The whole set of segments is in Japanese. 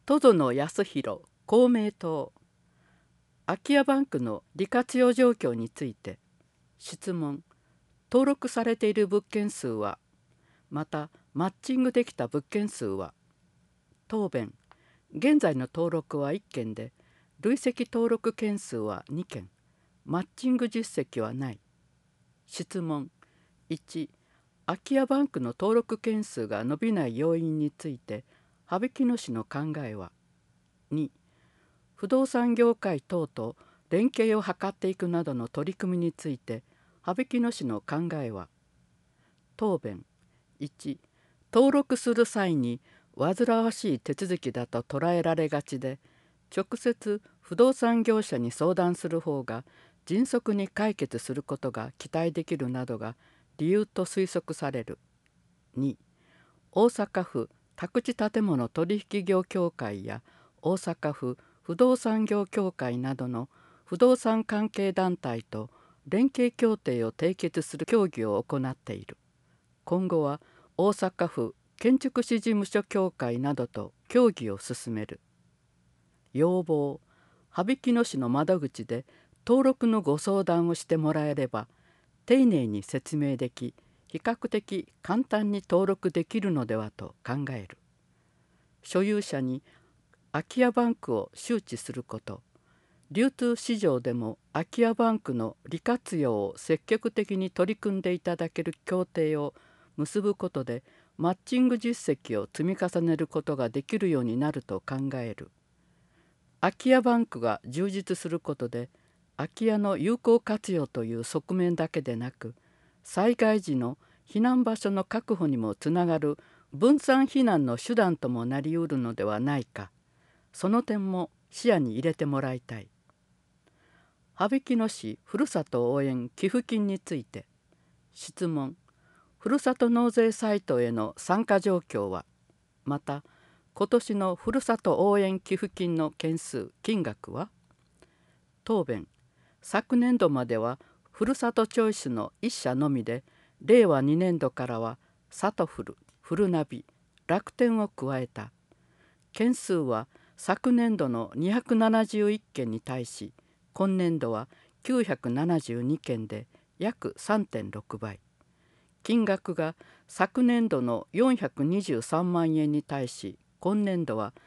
戸園康弘公明党。空き家バンクの利活用状況について質問。登録されている物件数は、またマッチングできた物件数は。答弁。現在の登録は1件で、累積登録件数は2件、マッチング実績はない。質問。1、空き家バンクの登録件数が伸びない要因について羽曳野氏の考えは。2、不動産業界等と連携を図っていくなどの取り組みについて羽曳野氏の考えは。答弁。1、登録する際に煩わしい手続きだと捉えられがちで、直接不動産業者に相談する方が迅速に解決することが期待できるなどが理由と推測される。2、大阪府宅地建物取引業協会や大阪府不動産業協会などの不動産関係団体と連携協定を締結する協議を行っている。今後は大阪府建築士事務所協会などと協議を進める。要望。羽曳野市の窓口で登録のご相談をしてもらえれば丁寧に説明でき、比較的簡単に登録できるのではと考える。所有者に空き家バンクを周知すること、流通市場でも空き家バンクの利活用を積極的に取り組んでいただける協定を結ぶことでマッチング実績を積み重ねることができるようになると考える。空き家バンクが充実することで空き家の有効活用という側面だけでなく、災害時の避難場所の確保にもつながる分散避難の手段ともなりうるのではないか、その点も視野に入れてもらいたい。羽曳野市ふるさと応援寄付金について質問。ふるさと納税サイトへの参加状況は、また今年のふるさと応援寄付金の件数・金額は。答弁。昨年度まではふるさとチョイスの1社のみで、令和2年度からはさとふる、ふるなび、楽天を加えた。件数は昨年度の271件に対し、今年度は972件で約 3.6 倍。金額が昨年度の423万円に対し、今年度は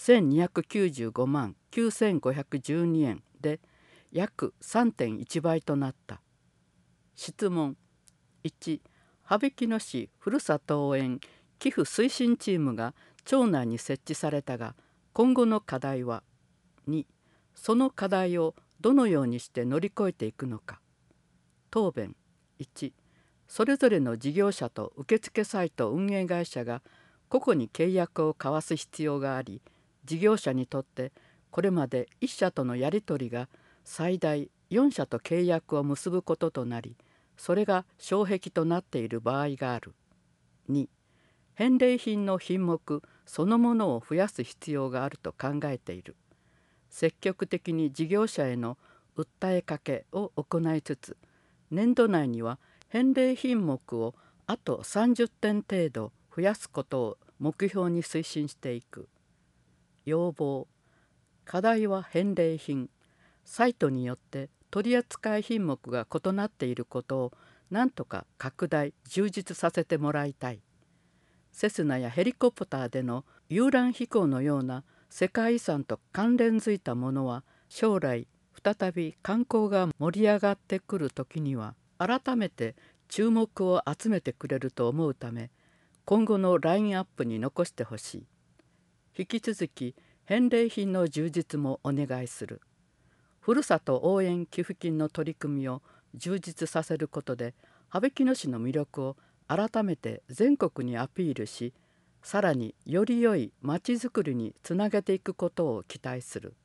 1295万9512円で約 3.1 倍となった。質問。1、羽曳野市ふるさと応援寄付推進チームが町内に設置されたが、今後の課題は。2、その課題をどのようにして乗り越えていくのか。答弁。1、それぞれの事業者と受付サイト運営会社が個々に契約を交わす必要があり、事業者にとってこれまで1社とのやり取りが最大4社と契約を結ぶこととなり、それが障壁となっている場合がある。2、返礼品の品目そのものを増やす必要があると考えている。積極的に事業者への訴えかけを行いつつ、年度内には返礼品目をあと30点程度増やすことを目標に推進していく。要望。課題は返礼品。サイトによって取扱品目が異なっていることを何とか拡大・充実させてもらいたい。セスナやヘリコプターでの遊覧飛行のような世界遺産と関連づいたものは、将来再び観光が盛り上がってくる時には改めて注目を集めてくれると思うため、今後のラインアップに残してほしい。引き続き返礼品の充実もお願いする。ふるさと応援寄付金の取り組みを充実させることで、羽曳野市の魅力を改めて全国にアピールし、さらにより良いまちづくりにつなげていくことを期待する。